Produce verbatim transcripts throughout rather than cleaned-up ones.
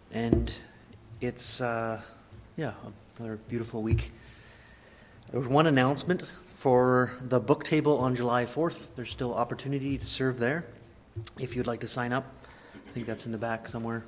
And it's, uh, yeah, another beautiful week. There was one announcement for the book table on July fourth. There's still opportunity to serve there if you'd like to sign up. I think that's in the back somewhere.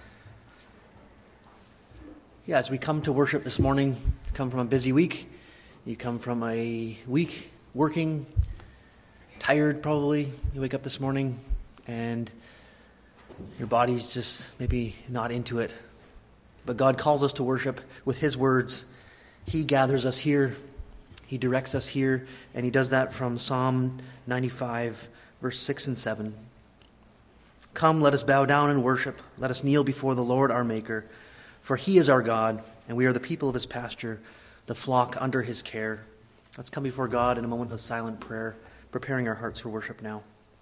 Yeah, as we come to worship this morning, you come from a busy week. You come from a week working, tired probably. You wake up this morning and your body's just maybe not into it. But God calls us to worship with His words. He gathers us here. He directs us here. And He does that from Psalm ninety-five, verse six and seven. Come, let us bow down and worship. Let us kneel before the Lord our Maker. For He is our God, and we are the people of His pasture, the flock under His care. Let's come before God in a moment of silent prayer, preparing our hearts for worship now.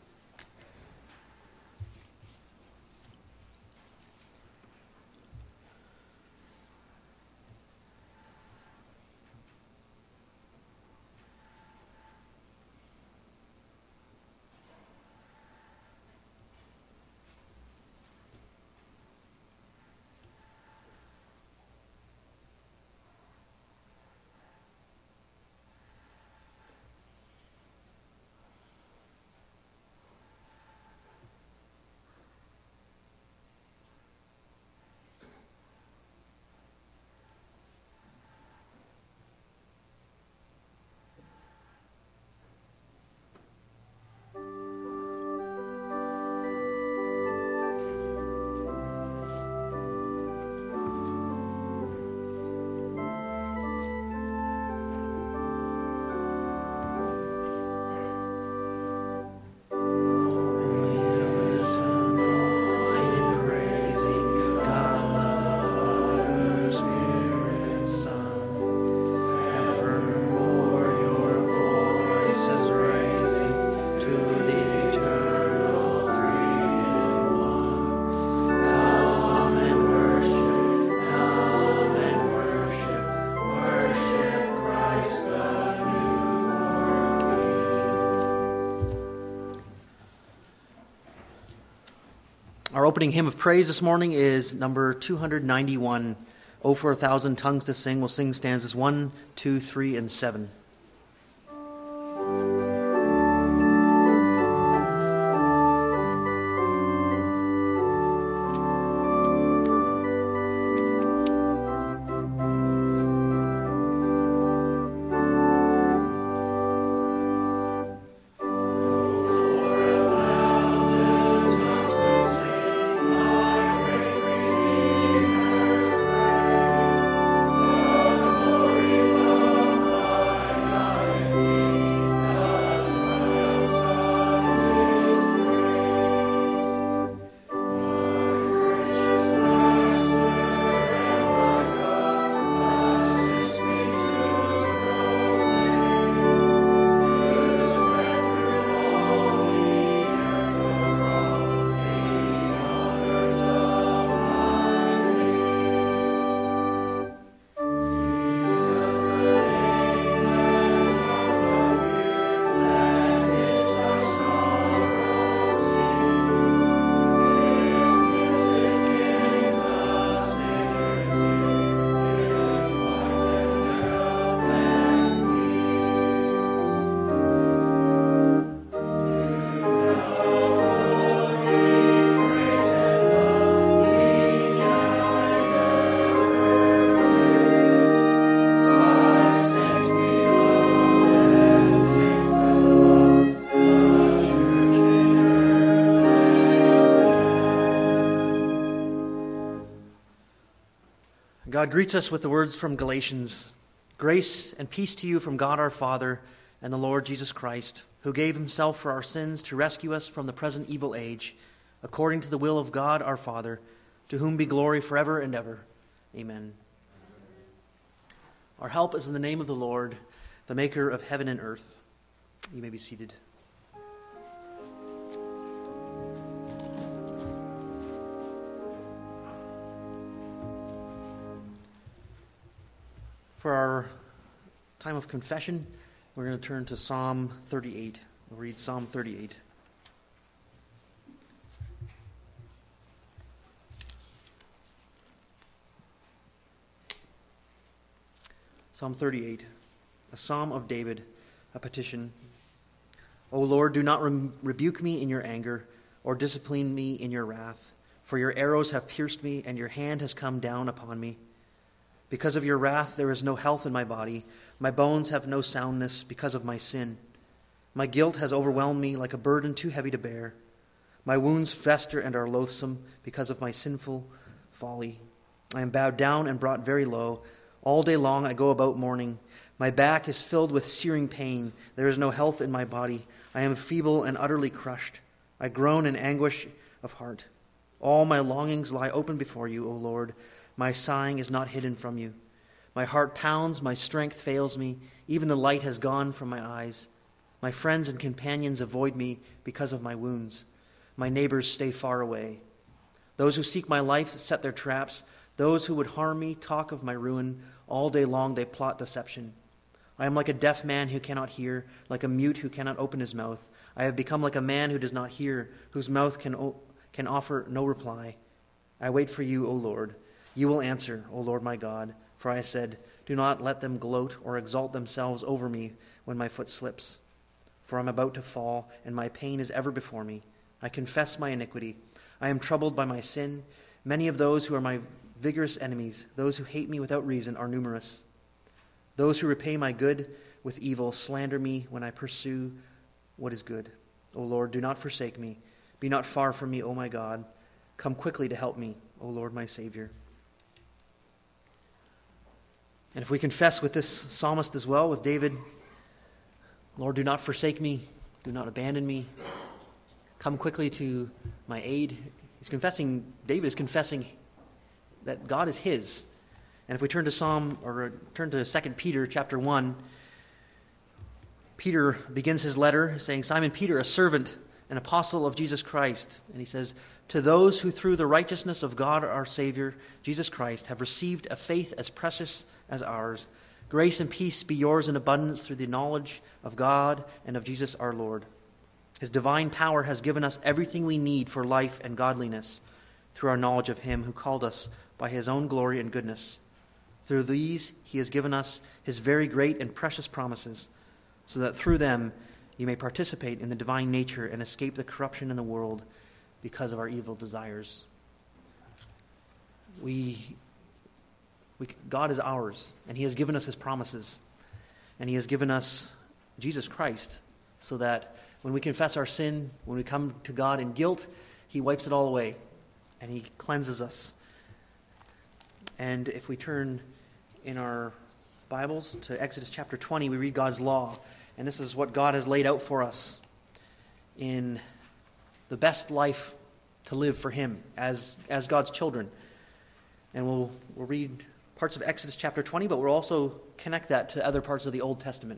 Our opening hymn of praise this morning is number two ninety-one, Oh, for a Thousand Tongues to Sing. We'll sing stanzas one, two, three, and seven. God greets us with the words from Galatians. Grace and peace to you from God our Father and the Lord Jesus Christ, who gave Himself for our sins to rescue us from the present evil age, according to the will of God our Father, to whom be glory forever and ever. Amen. Our help is in the name of the Lord, the maker of heaven and earth. You may be seated. For our time of confession, we're going to turn to Psalm thirty-eight. We'll read Psalm thirty-eight. Psalm thirty-eight, a psalm of David, a petition. O Lord, do not re- rebuke me in your anger, or discipline me in your wrath. For your arrows have pierced me, and your hand has come down upon me. Because of your wrath there is no health in my body. My bones have no soundness because of my sin. My guilt has overwhelmed me like a burden too heavy to bear. My wounds fester and are loathsome because of my sinful folly. I am bowed down and brought very low. All day long I go about mourning. My back is filled with searing pain. There is no health in my body. I am feeble and utterly crushed. I groan in anguish of heart. All my longings lie open before you, O Lord. My sighing is not hidden from you. My heart pounds, my strength fails me. Even the light has gone from my eyes. My friends and companions avoid me because of my wounds. My neighbors stay far away. Those who seek my life set their traps. Those who would harm me talk of my ruin. All day long they plot deception. I am like a deaf man who cannot hear, like a mute who cannot open his mouth. I have become like a man who does not hear, whose mouth can, o- can offer no reply. I wait for you, O Lord. You will answer, O Lord my God. For I said, do not let them gloat or exalt themselves over me when my foot slips. For I am about to fall, and my pain is ever before me. I confess my iniquity. I am troubled by my sin. Many of those who are my vigorous enemies, those who hate me without reason, are numerous. Those who repay my good with evil slander me when I pursue what is good. O Lord, do not forsake me. Be not far from me, O my God. Come quickly to help me, O Lord my Savior. And if we confess with this psalmist as well, with David, Lord, do not forsake me. Do not abandon me. Come quickly to my aid. He's confessing, David is confessing that God is his. And if we turn to Psalm, or turn to Second Peter chapter one, Peter begins his letter saying, Simon Peter, a servant, an apostle of Jesus Christ. And he says, to those who through the righteousness of God our Savior, Jesus Christ, have received a faith as precious as ours, grace and peace be yours in abundance through the knowledge of God and of Jesus our Lord. His divine power has given us everything we need for life and godliness through our knowledge of him who called us by his own glory and goodness. Through these he has given us his very great and precious promises, so that through them you may participate in the divine nature and escape the corruption in the world because of our evil desires. We, we, God is ours, and he has given us his promises, and he has given us Jesus Christ, so that when we confess our sin, when we come to God in guilt, he wipes it all away, and he cleanses us. And if we turn in our Bibles to Exodus chapter twenty, we read God's law. And this is what God has laid out for us in the best life to live for him as, as God's children. And we'll, we'll read parts of Exodus chapter twenty, but we'll also connect that to other parts of the Old Testament.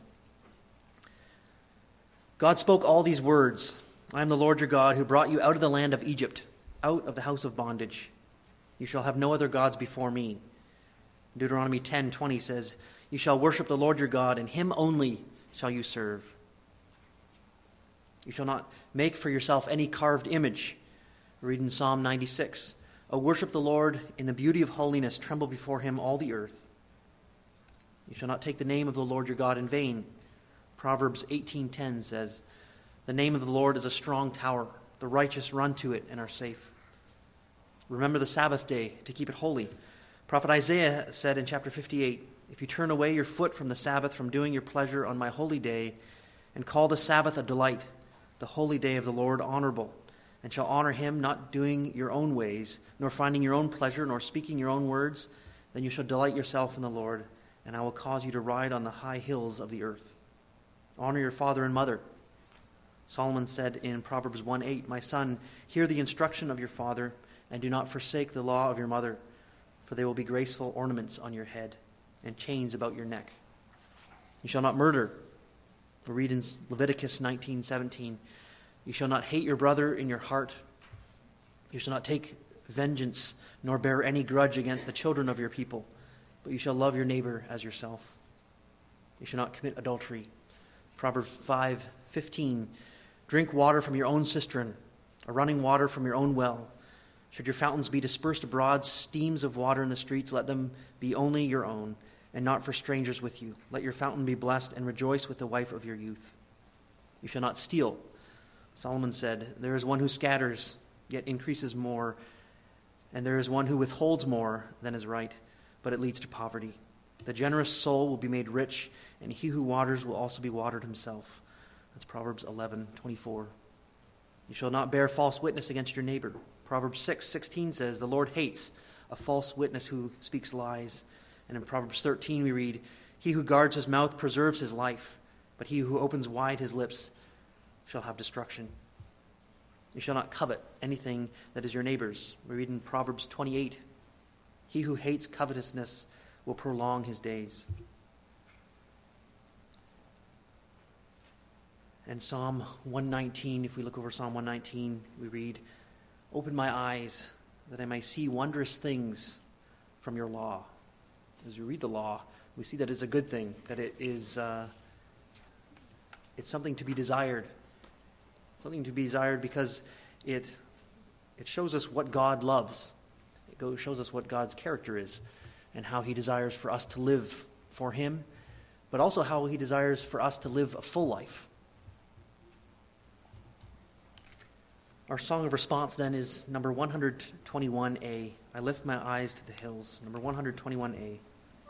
God spoke all these words. I am the Lord your God who brought you out of the land of Egypt, out of the house of bondage. You shall have no other gods before me. Deuteronomy ten twenty says, you shall worship the Lord your God, and him only shall you serve. You shall not make for yourself any carved image. Read in Psalm ninety-six. O worship the Lord in the beauty of holiness. Tremble before him all the earth. You shall not take the name of the Lord your God in vain. Proverbs eighteen ten says, the name of the Lord is a strong tower. The righteous run to it and are safe. Remember the Sabbath day to keep it holy. Prophet Isaiah said in chapter fifty-eight, if you turn away your foot from the Sabbath, from doing your pleasure on my holy day, and call the Sabbath a delight, the holy day of the Lord honorable, and shall honor him, not doing your own ways, nor finding your own pleasure, nor speaking your own words, then you shall delight yourself in the Lord, and I will cause you to ride on the high hills of the earth. Honor your father and mother. Solomon said in Proverbs one eight, my son, hear the instruction of your father, and do not forsake the law of your mother, for they will be graceful ornaments on your head and chains about your neck. You shall not murder. We read in Leviticus nineteen seventeen, you shall not hate your brother in your heart. You shall not take vengeance, nor bear any grudge against the children of your people, but you shall love your neighbor as yourself. You shall not commit adultery. Proverbs five fifteen, drink water from your own cistern, or running water from your own well. Should your fountains be dispersed abroad, streams of water in the streets, let them be only your own, and not for strangers with you. Let your fountain be blessed, and rejoice with the wife of your youth. You shall not steal. Solomon said, there is one who scatters, yet increases more, and there is one who withholds more than is right, but it leads to poverty. The generous soul will be made rich, and he who waters will also be watered himself. That's Proverbs eleven twenty-four. You shall not bear false witness against your neighbor. Proverbs six sixteen says, the Lord hates a false witness who speaks lies. And in Proverbs thirteen we read, he who guards his mouth preserves his life, but he who opens wide his lips shall have destruction. You shall not covet anything that is your neighbor's. We read in Proverbs twenty-eight, he who hates covetousness will prolong his days. And Psalm one nineteen, if we look over Psalm one nineteen, we read, open my eyes that I may see wondrous things from your law. As we read the law, we see that it's a good thing, that it is uh, it's something to be desired. Something to be desired because it it shows us what God loves. It goes, shows us what God's character is and how he desires for us to live for him, but also how he desires for us to live a full life. Our song of response then is number one twenty-one A. I lift my eyes to the hills. Number one twenty-one A.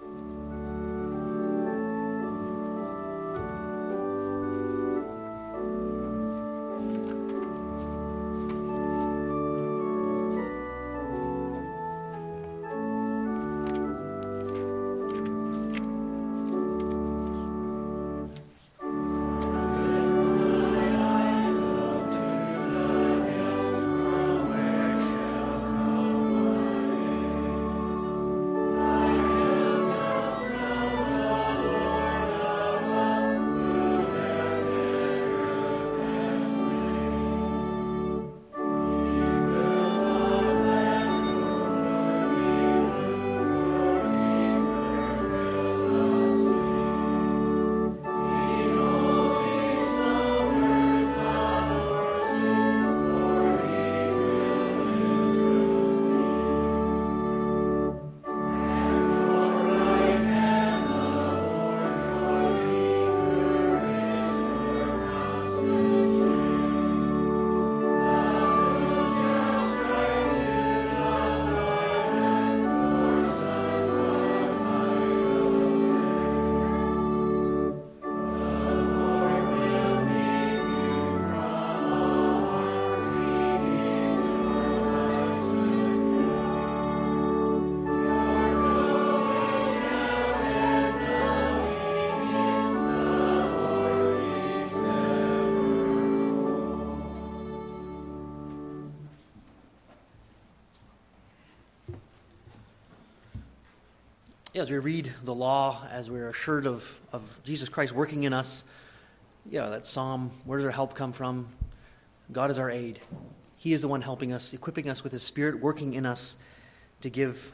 As we read the law, as we're assured of, of Jesus Christ working in us, yeah, that psalm, where does our help come from? God is our aid. He is the one helping us, equipping us with his Spirit, working in us to give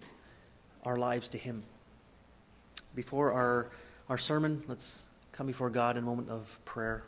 our lives to him. Before our, our sermon, let's come before God in a moment of prayer.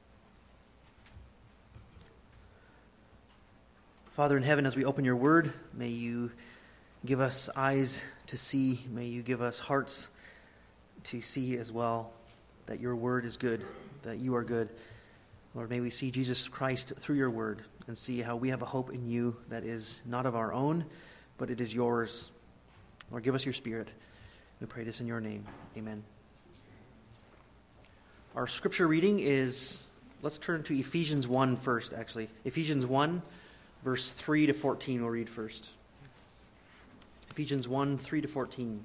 Father in heaven, as we open your word, may you give us eyes to see. May you give us hearts to see as well that your word is good, that you are good. Lord, may we see Jesus Christ through your word and see how we have a hope in you that is not of our own, but it is yours. Lord, give us your Spirit. We pray this in your name. Amen. Our scripture reading is, let's turn to Ephesians one first, actually. Ephesians one, verse three to fourteen, we'll read first. Ephesians one, three to fourteen.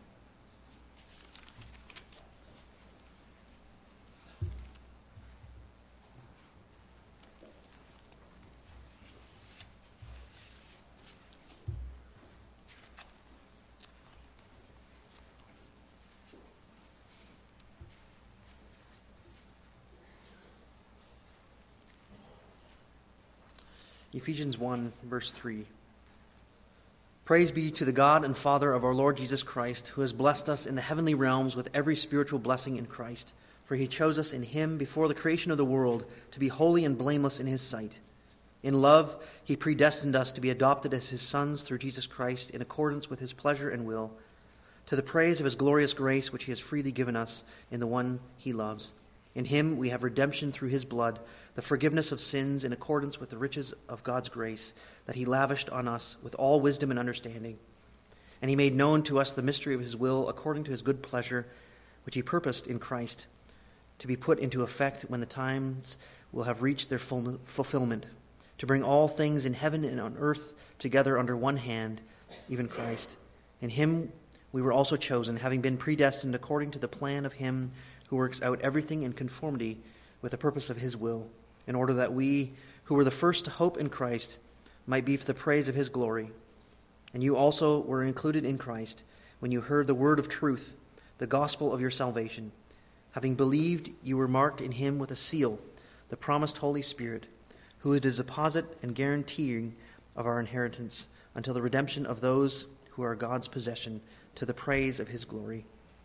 Ephesians one, verse three. Praise be to the God and Father of our Lord Jesus Christ, who has blessed us in the heavenly realms with every spiritual blessing in Christ. For he chose us in him before the creation of the world to be holy and blameless in his sight. In love, he predestined us to be adopted as his sons through Jesus Christ in accordance with his pleasure and will, to the praise of his glorious grace, which he has freely given us in the one he loves. In him we have redemption through his blood, the forgiveness of sins in accordance with the riches of God's grace that he lavished on us with all wisdom and understanding. And he made known to us the mystery of his will according to his good pleasure, which he purposed in Christ, to be put into effect when the times will have reached their full fulfillment, to bring all things in heaven and on earth together under one hand, even Christ. In him we were also chosen, having been predestined according to the plan of him who works out everything in conformity with the purpose of his will, in order that we, who were the first to hope in Christ, might be for the praise of his glory. And you also were included in Christ when you heard the word of truth, the gospel of your salvation. Having believed, you were marked in him with a seal, the promised Holy Spirit, who is the deposit and guaranteeing of our inheritance until the redemption of those who are God's possession, to the praise of his glory.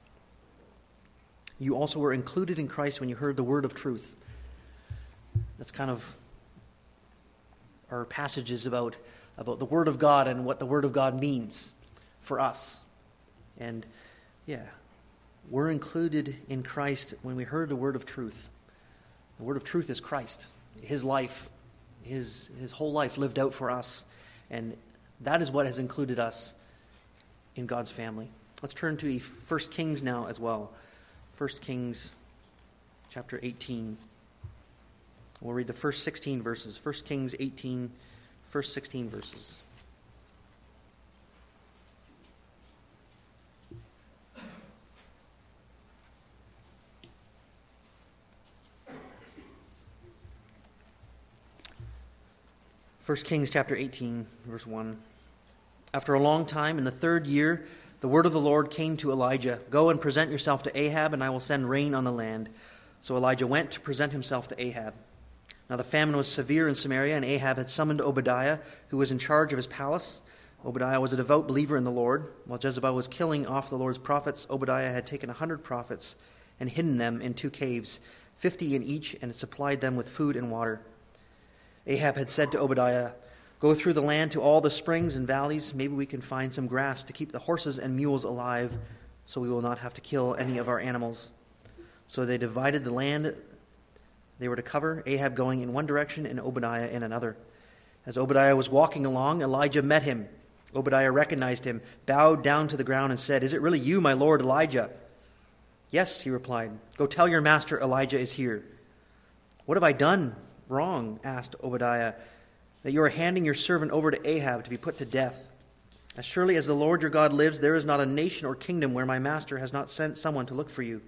You also were included in Christ when you heard the word of truth. That's kind of our passages about, about the word of God and what the word of God means for us. And yeah, we're included in Christ when we heard the word of truth. The word of truth is Christ, his life, his, his whole life lived out for us. And that is what has included us in God's family. Let's turn to First Kings now as well. First Kings chapter eighteen. We'll read the first sixteen verses. First Kings eighteen, first sixteen verses. First Kings chapter eighteen, verse one. After a long time, in the third year, the word of the Lord came to Elijah, "Go and present yourself to Ahab, and I will send rain on the land." So Elijah went to present himself to Ahab. Now the famine was severe in Samaria, and Ahab had summoned Obadiah, who was in charge of his palace. Obadiah was a devout believer in the Lord. While Jezebel was killing off the Lord's prophets, Obadiah had taken a hundred prophets and hidden them in two caves, fifty in each, and supplied them with food and water. Ahab had said to Obadiah, "Go through the land to all the springs and valleys. Maybe we can find some grass to keep the horses and mules alive, so we will not have to kill any of our animals." So they divided the land they were to cover, Ahab going in one direction and Obadiah in another. As Obadiah was walking along, Elijah met him. Obadiah recognized him, bowed down to the ground, and said, "Is it really you, my lord Elijah?" "Yes," he replied. "Go tell your master Elijah is here." "What have I done wrong?" asked Obadiah, "that you are handing your servant over to Ahab to be put to death? As surely as the Lord your God lives, there is not a nation or kingdom where my master has not sent someone to look for you.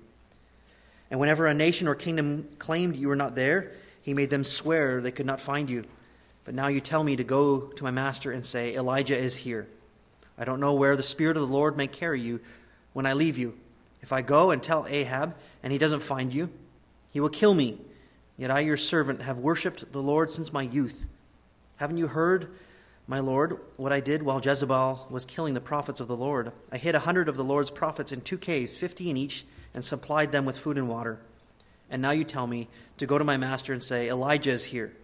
And whenever a nation or kingdom claimed you were not there, he made them swear they could not find you. But now you tell me to go to my master and say, 'Elijah is here.' I don't know where the Spirit of the Lord may carry you when I leave you. If I go and tell Ahab, and he doesn't find you, he will kill me. Yet I, your servant, have worshipped the Lord since my youth. Haven't you heard, my Lord, what I did while Jezebel was killing the prophets of the Lord? I hid a hundred of the Lord's prophets in two caves, fifty in each, and supplied them with food and water. And now you tell me to go to my master and say, 'Elijah is here.'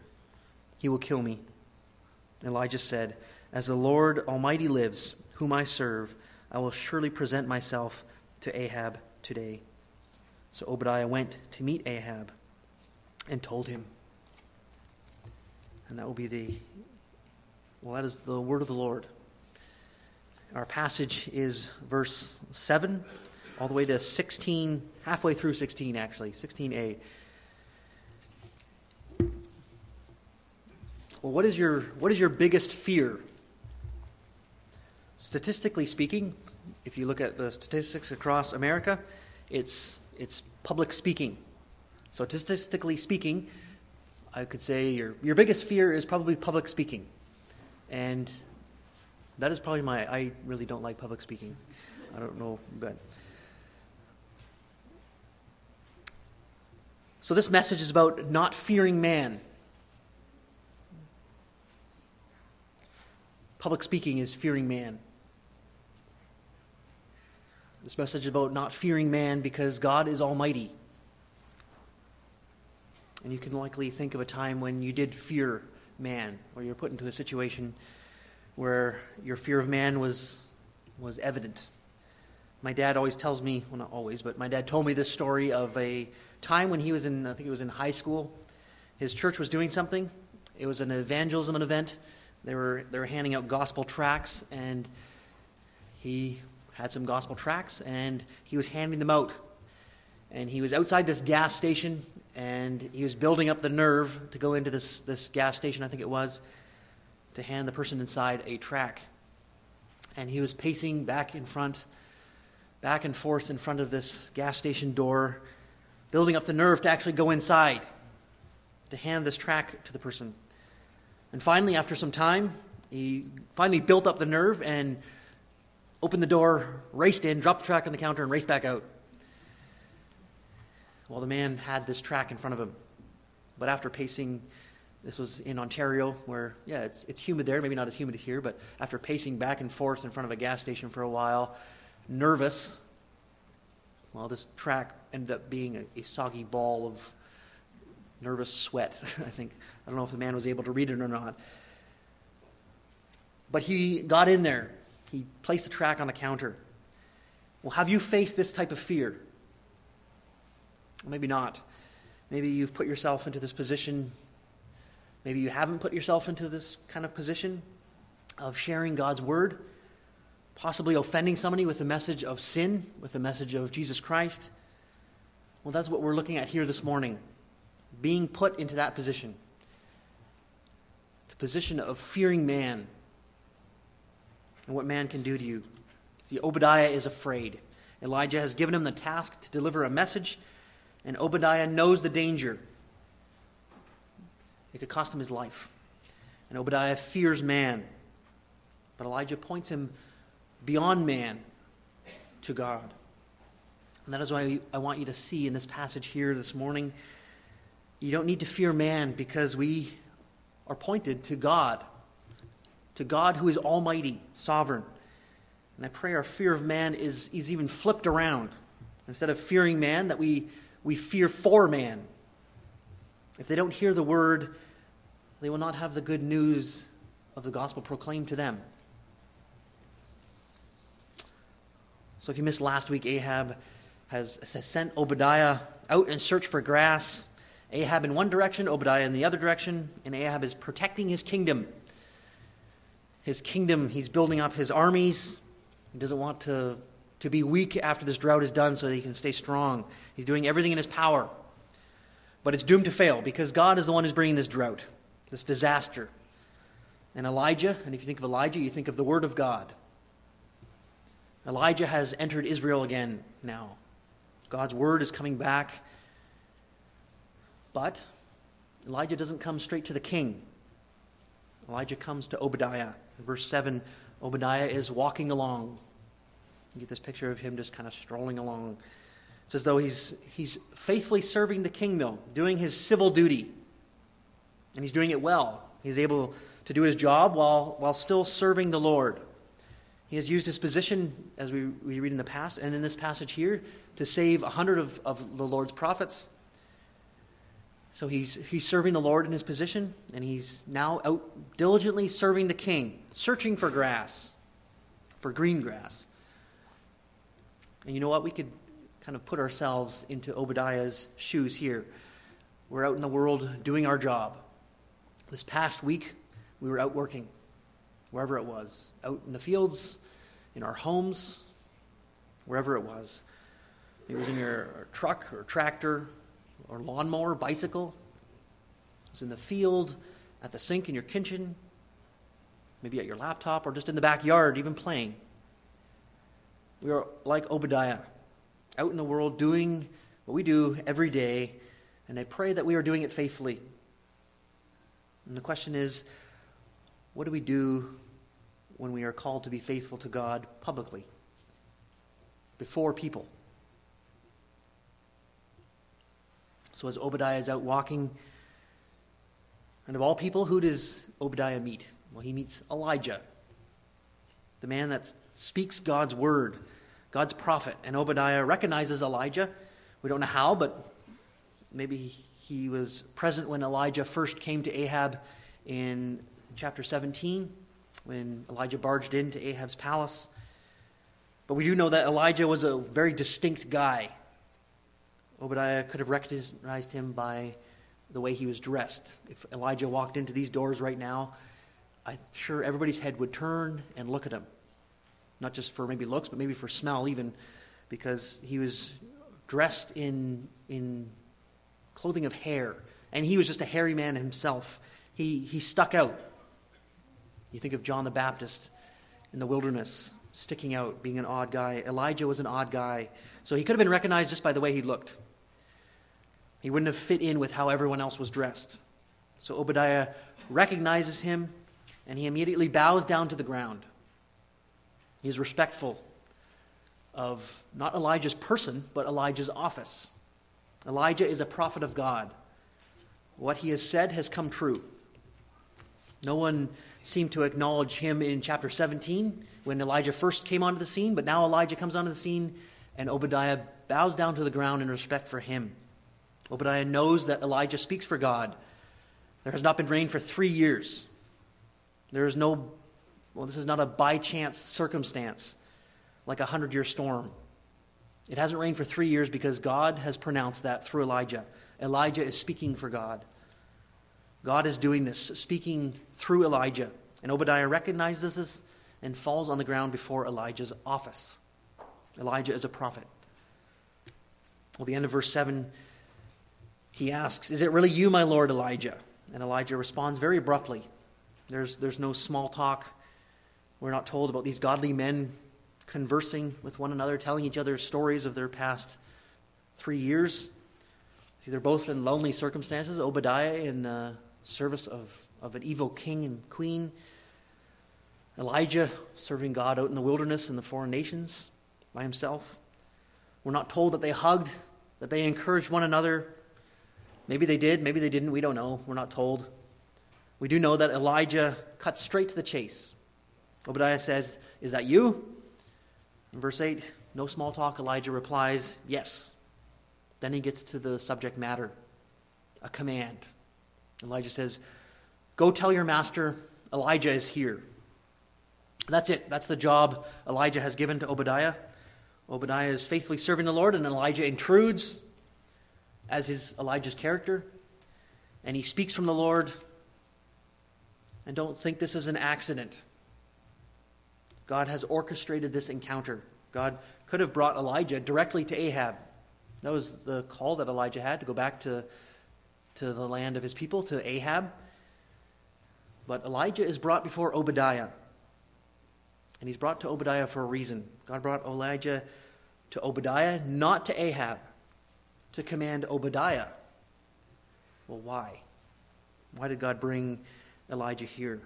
He will kill me." Elijah said, "As the Lord Almighty lives, whom I serve, I will surely present myself to Ahab today." So Obadiah went to meet Ahab and told him. And that will be the, well, that is the word of the Lord. Our passage is verse seven, all the way to sixteen, halfway through sixteen actually, sixteen a. Well, what is your what is your biggest fear? Statistically speaking, if you look at the statistics across America, it's it's public speaking. So statistically speaking, I could say your your biggest fear is probably public speaking. And that is probably my, I really don't like public speaking. I don't know, but. So this message is about not fearing man. Public speaking is fearing man. This message is about not fearing man because God is almighty. And you can likely think of a time when you did fear man, or you're put into a situation where your fear of man was was evident. My dad always tells me, well, not always, but my dad told me this story of a time when he was in, I think it was in high school. His church was doing something. It was an evangelism event. They were they were handing out gospel tracts, and he had some gospel tracts, and he was handing them out. And he was outside this gas station, and he was building up the nerve to go into this, this gas station, I think it was, to hand the person inside a tract. And he was pacing back in front, back and forth in front of this gas station door, building up the nerve to actually go inside, to hand this tract to the person. And finally, after some time, he finally built up the nerve and opened the door, raced in, dropped the tract on the counter, and raced back out. Well, the man had this tract in front of him. But after pacing, this was in Ontario, where, yeah, it's it's humid there, maybe not as humid here, but after pacing back and forth in front of a gas station for a while, nervous, well, this tract ended up being a, a soggy ball of nervous sweat, I think. I don't know if the man was able to read it or not. But he got in there. He placed the tract on the counter. Well, have you faced this type of fear? Maybe not. Maybe you've put yourself into this position. Maybe you haven't put yourself into this kind of position of sharing God's word, possibly offending somebody with a message of sin, with a message of Jesus Christ. Well, that's what we're looking at here this morning. Being put into that position. The position of fearing man. And what man can do to you. See, Obadiah is afraid. Elijah has given him the task to deliver a message, and Obadiah knows the danger. It could cost him his life. And Obadiah fears man. But Elijah points him beyond man to God. And that is why I want you to see in this passage here this morning, you don't need to fear man, because we are pointed to God. To God who is almighty, sovereign. And I pray our fear of man is, is even flipped around. Instead of fearing man, that we, we fear for man. If they don't hear the word, they will not have the good news of the gospel proclaimed to them. So if you missed last week, Ahab has, has sent Obadiah out in search for grass. Ahab in one direction, Obadiah in the other direction, and Ahab is protecting his kingdom. His kingdom, he's building up his armies. He doesn't want to, to be weak after this drought is done so that he can stay strong. He's doing everything in his power. But it's doomed to fail because God is the one who's bringing this drought, this disaster. And Elijah, and if you think of Elijah, you think of the word of God. Elijah has entered Israel again now. God's word is coming back. But Elijah doesn't come straight to the king. Elijah comes to Obadiah. In verse seven, Obadiah is walking along. You get this picture of him just kind of strolling along. It's as though he's, he's faithfully serving the king, though, doing his civil duty. And he's doing it well. He's able to do his job while, while still serving the Lord. He has used his position, as we, we read in the past, and in this passage here, to save a hundred of, of the Lord's prophets. So he's he's serving the Lord in his position, and he's now out diligently serving the king, searching for grass, for green grass. And you know what? We could kind of put ourselves into Obadiah's shoes here. We're out in the world doing our job. This past week, we were out working, wherever it was, out in the fields, in our homes, wherever it was. It was in your truck or tractor or lawnmower, bicycle. It was in the field, at the sink in your kitchen, maybe at your laptop, or just in the backyard, even playing. We are like Obadiah, out in the world doing what we do every day, and I pray that we are doing it faithfully. And the question is, what do we do when we are called to be faithful to God publicly, before people? So as Obadiah is out walking, and of all people, who does Obadiah meet? Well, he meets Elijah, the man that speaks God's word, God's prophet. And Obadiah recognizes Elijah. We don't know how, but maybe he was present when Elijah first came to Ahab in chapter seventeen, when Elijah barged into Ahab's palace. But we do know that Elijah was a very distinct guy. Obadiah could have recognized him by the way he was dressed. If Elijah walked into these doors right now, I'm sure everybody's head would turn and look at him. Not just for maybe looks, but maybe for smell even, because he was dressed in, in clothing of hair. And he was just a hairy man himself. He, he stuck out. You think of John the Baptist in the wilderness, sticking out, being an odd guy. Elijah was an odd guy. So he could have been recognized just by the way he looked. He wouldn't have fit in with how everyone else was dressed. So Obadiah recognizes him, and he immediately bows down to the ground. He is respectful of not Elijah's person, but Elijah's office. Elijah is a prophet of God. What he has said has come true. No one seemed to acknowledge him in chapter seventeen when Elijah first came onto the scene, but now Elijah comes onto the scene and Obadiah bows down to the ground in respect for him. Obadiah knows that Elijah speaks for God. There has not been rain for three years. There is no, well, this is not a by-chance circumstance like a hundred-year storm. It hasn't rained for three years because God has pronounced that through Elijah. Elijah is speaking for God. God is doing this, speaking through Elijah. And Obadiah recognizes this and falls on the ground before Elijah's office. Elijah is a prophet. Well, the end of verse seven, he asks, "Is it really you, my Lord Elijah?" And Elijah responds very abruptly. There's, there's no small talk. We're not told about these godly men conversing with one another, telling each other stories of their past three years. See, they're both in lonely circumstances. Obadiah in the service of, of an evil king and queen. Elijah serving God out in the wilderness in the foreign nations by himself. We're not told that they hugged, that they encouraged one another. Maybe they did, maybe they didn't, we don't know. We're not told. We do know that Elijah cut straight to the chase. Obadiah says, "Is that you?" In verse eight, no small talk, Elijah replies, "Yes." Then he gets to the subject matter, a command. Elijah says, "Go tell your master, Elijah is here." That's it. That's the job Elijah has given to Obadiah. Obadiah is faithfully serving the Lord, and Elijah intrudes as is Elijah's character, and he speaks from the Lord. And don't think this is an accident. God has orchestrated this encounter. God could have brought Elijah directly to Ahab. That was the call that Elijah had, to go back to, to the land of his people, to Ahab. But Elijah is brought before Obadiah. And he's brought to Obadiah for a reason. God brought Elijah to Obadiah, not to Ahab, to command Obadiah. Well, why? Why did God bring Elijah here?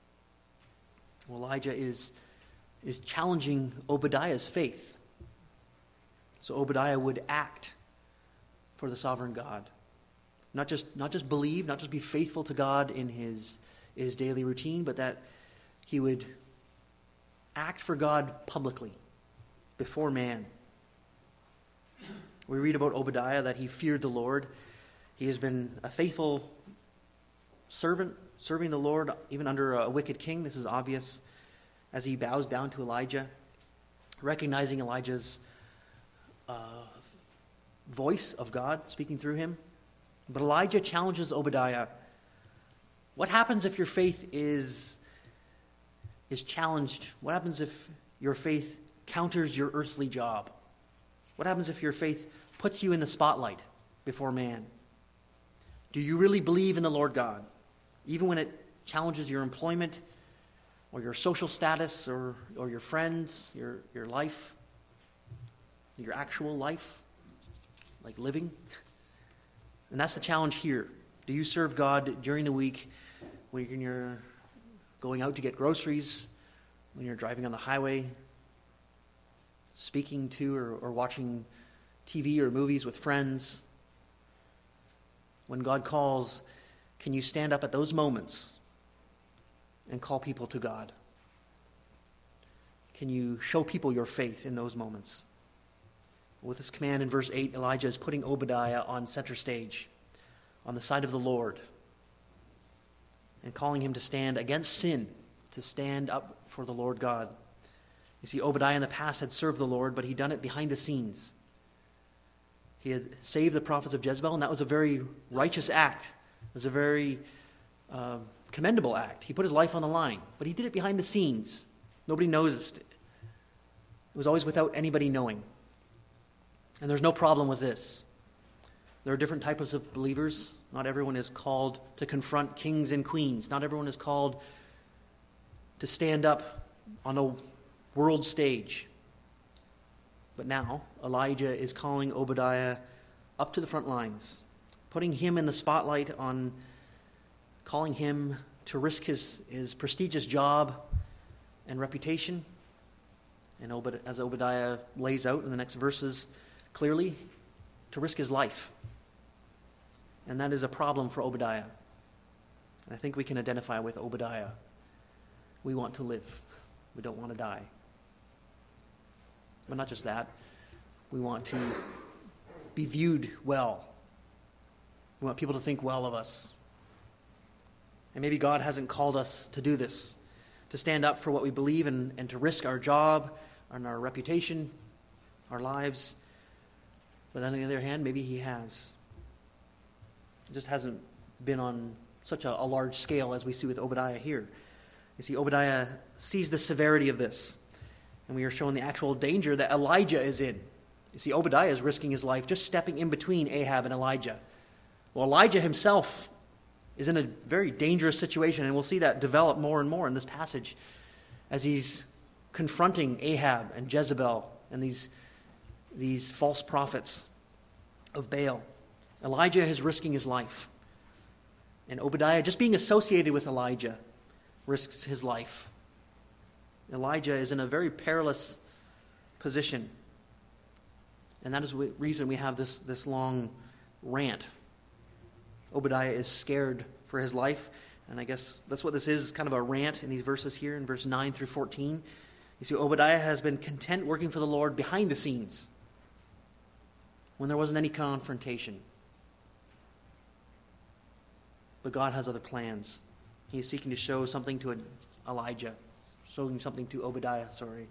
Well, Elijah is, is challenging Obadiah's faith. So Obadiah would act for the sovereign God. Not just, not just believe, not just be faithful to God in his, his daily routine, but that he would act for God publicly, before man. We read about Obadiah that he feared the Lord. He has been a faithful servant, serving the Lord even under a wicked king. This is obvious as he bows down to Elijah, recognizing Elijah's uh, voice of God speaking through him. But Elijah challenges Obadiah. What happens if your faith is, is challenged? What happens if your faith counters your earthly job? What happens if your faith puts you in the spotlight before man? Do you really believe in the Lord God, even when it challenges your employment or your social status or, or your friends, your, your life, your actual life, like living? And that's the challenge here. Do you serve God during the week when you're going out to get groceries, when you're driving on the highway, speaking to or, or watching T V or movies with friends? When God calls, can you stand up at those moments and call people to God? Can you show people your faith in those moments? With this command in verse eight, Elijah is putting Obadiah on center stage, on the side of the Lord, and calling him to stand against sin, to stand up for the Lord God. You see, Obadiah in the past had served the Lord, but he'd done it behind the scenes. He had saved the prophets of Jezebel, and that was a very righteous act. It was a very uh, commendable act. He put his life on the line, but he did it behind the scenes. Nobody noticed it. It was always without anybody knowing. And there's no problem with this. There are different types of believers. Not everyone is called to confront kings and queens. Not everyone is called to stand up on a world stage. But now, Elijah is calling Obadiah up to the front lines, putting him in the spotlight, on calling him to risk his, his prestigious job and reputation. And Obad- as Obadiah lays out in the next verses clearly, to risk his life. And that is a problem for Obadiah. And I think we can identify with Obadiah. We want to live. We don't want to die. But not just that. We want to be viewed well. We want people to think well of us. And maybe God hasn't called us to do this, to stand up for what we believe and, and to risk our job and our reputation, our lives. But on the other hand, maybe he has. It just hasn't been on such a, a large scale as we see with Obadiah here. You see, Obadiah sees the severity of this. And we are shown the actual danger that Elijah is in. You see, Obadiah is risking his life just stepping in between Ahab and Elijah. Well, Elijah himself is in a very dangerous situation, and we'll see that develop more and more in this passage as he's confronting Ahab and Jezebel and these, these false prophets of Baal. Elijah is risking his life. And Obadiah, just being associated with Elijah, risks his life. Elijah is in a very perilous position. And that is the reason we have this, this long rant. Obadiah is scared for his life. And I guess that's what this is, kind of a rant in these verses here in verse nine through fourteen. You see, Obadiah has been content working for the Lord behind the scenes when there wasn't any confrontation. But God has other plans. He is seeking to show something to Elijah, showing something to Obadiah, sorry.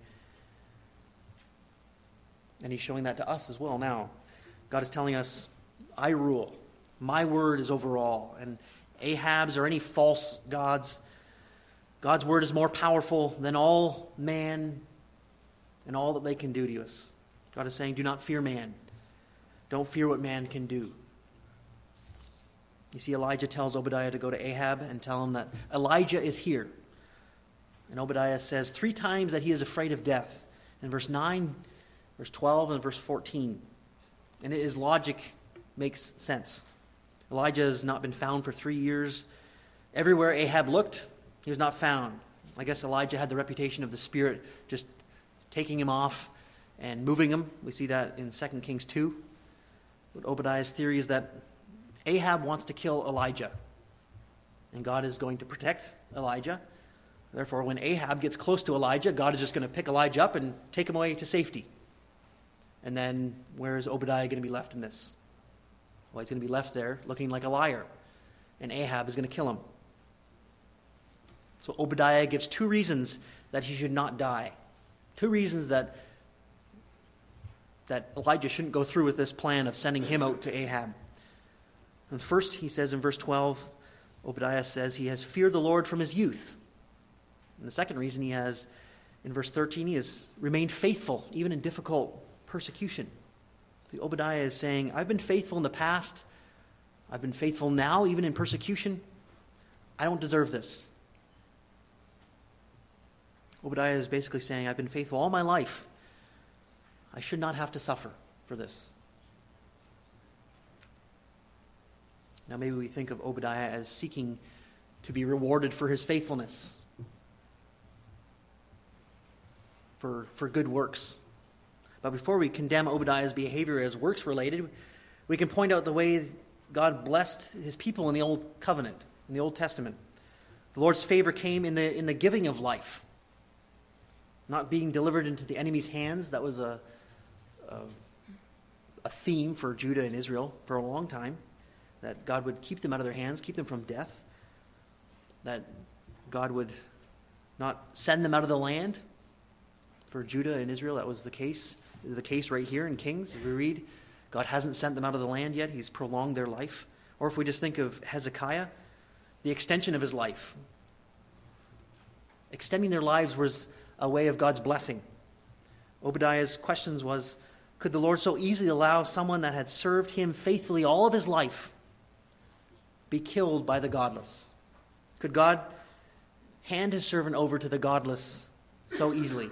And he's showing that to us as well now. God is telling us, I rule. My word is over all. And Ahab's or any false gods, God's word is more powerful than all man and all that they can do to us. God is saying, do not fear man. Don't fear what man can do. You see, Elijah tells Obadiah to go to Ahab and tell him that Elijah is here. And Obadiah says three times that he is afraid of death. In verse nine, verse twelve, and verse fourteen. And his logic makes sense. Elijah has not been found for three years. Everywhere Ahab looked, he was not found. I guess Elijah had the reputation of the Spirit just taking him off and moving him. We see that in Second Kings two. But Obadiah's theory is that Ahab wants to kill Elijah. And God is going to protect Elijah. Therefore, when Ahab gets close to Elijah, God is just going to pick Elijah up and take him away to safety. And then where is Obadiah going to be left in this? Well, he's going to be left there looking like a liar. And Ahab is going to kill him. So Obadiah gives two reasons that he should not die. Two reasons that, that Elijah shouldn't go through with this plan of sending him out to Ahab. And first, he says in verse twelve, Obadiah says he has feared the Lord from his youth. And the second reason he has, in verse thirteen, he has remained faithful, even in difficult persecution. See, Obadiah is saying, I've been faithful in the past. I've been faithful now, even in persecution. I don't deserve this. Obadiah is basically saying, I've been faithful all my life. I should not have to suffer for this. Now maybe we think of Obadiah as seeking to be rewarded for his faithfulness, for, for good works. But before we condemn Obadiah's behavior as works-related, we can point out the way God blessed his people in the Old Covenant, in the Old Testament. The Lord's favor came in the in the giving of life, not being delivered into the enemy's hands. That was a, a, a theme for Judah and Israel for a long time, that God would keep them out of their hands, keep them from death, that God would not send them out of the land, For Judah and Israel, that was the case. The case right here in Kings, if we read, God hasn't sent them out of the land yet. He's prolonged their life. Or if we just think of Hezekiah, the extension of his life. Extending their lives was a way of God's blessing. Obadiah's questions was, could the Lord so easily allow someone that had served him faithfully all of his life be killed by the godless? Could God hand his servant over to the godless so easily?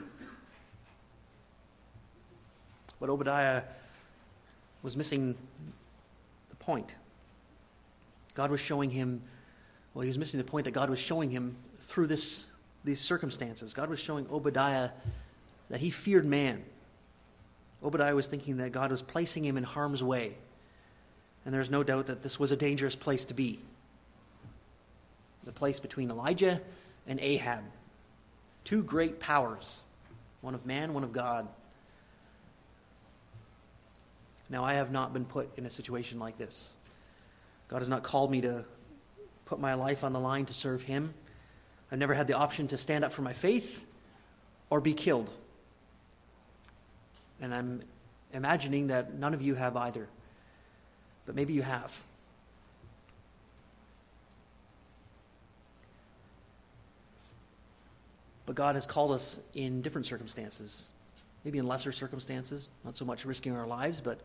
But Obadiah was missing the point. God was showing him, well, he was missing the point that God was showing him through this, these circumstances. God was showing Obadiah that he feared man. Obadiah was thinking that God was placing him in harm's way. And there's no doubt that this was a dangerous place to be. The place between Elijah and Ahab. Two great powers. One of man, one of God. Now, I have not been put in a situation like this. God has not called me to put my life on the line to serve him. I've never had the option to stand up for my faith or be killed. And I'm imagining that none of you have either. But maybe you have. But God has called us in different circumstances. Maybe in lesser circumstances, not so much risking our lives, but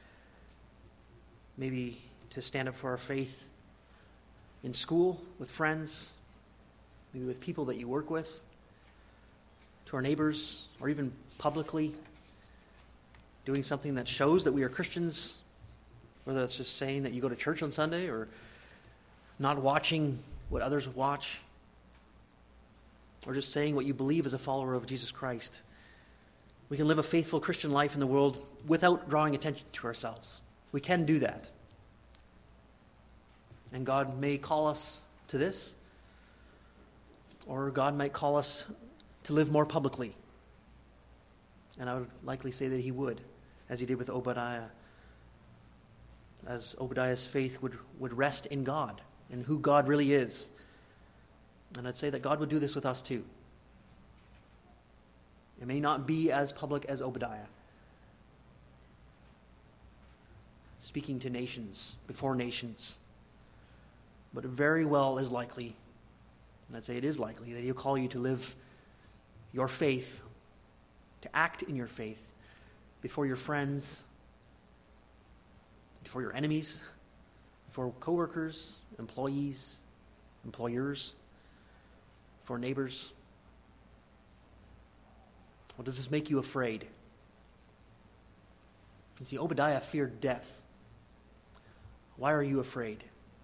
maybe to stand up for our faith in school, with friends, maybe with people that you work with, to our neighbors, or even publicly, doing something that shows that we are Christians, whether that's just saying that you go to church on Sunday, or not watching what others watch, or just saying what you believe as a follower of Jesus Christ. We can live a faithful Christian life in the world without drawing attention to ourselves. We can do that. And God may call us to this, or God might call us to live more publicly. And I would likely say that he would, as he did with Obadiah. As Obadiah's faith would, would rest in God, and who God really is. And I'd say that God would do this with us too. It may not be as public as Obadiah, speaking to nations, before nations, but it very well is likely, and I'd say it is likely, that he'll call you to live your faith, to act in your faith before your friends, before your enemies, for coworkers, employees, employers, for neighbors. Well, does this make you afraid? You see, Obadiah feared death. Why are you afraid?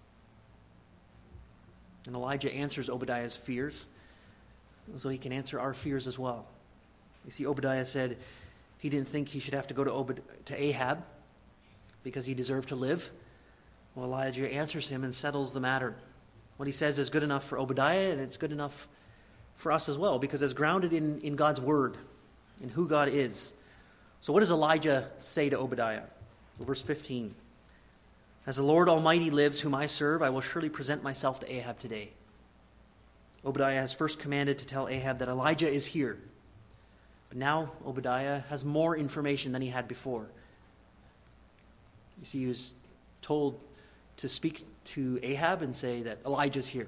And Elijah answers Obadiah's fears so he can answer our fears as well. You see, Obadiah said he didn't think he should have to go to, Obad- to Ahab because he deserved to live. Well, Elijah answers him and settles the matter. What he says is good enough for Obadiah, and it's good enough for us as well, because it's grounded in, in God's word, in who God is. So what does Elijah say to Obadiah? Well, verse fifteen. As the Lord Almighty lives, whom I serve, I will surely present myself to Ahab today. Obadiah has first commanded to tell Ahab that Elijah is here. But now Obadiah has more information than he had before. You see, he was told to speak to Ahab and say that Elijah's here.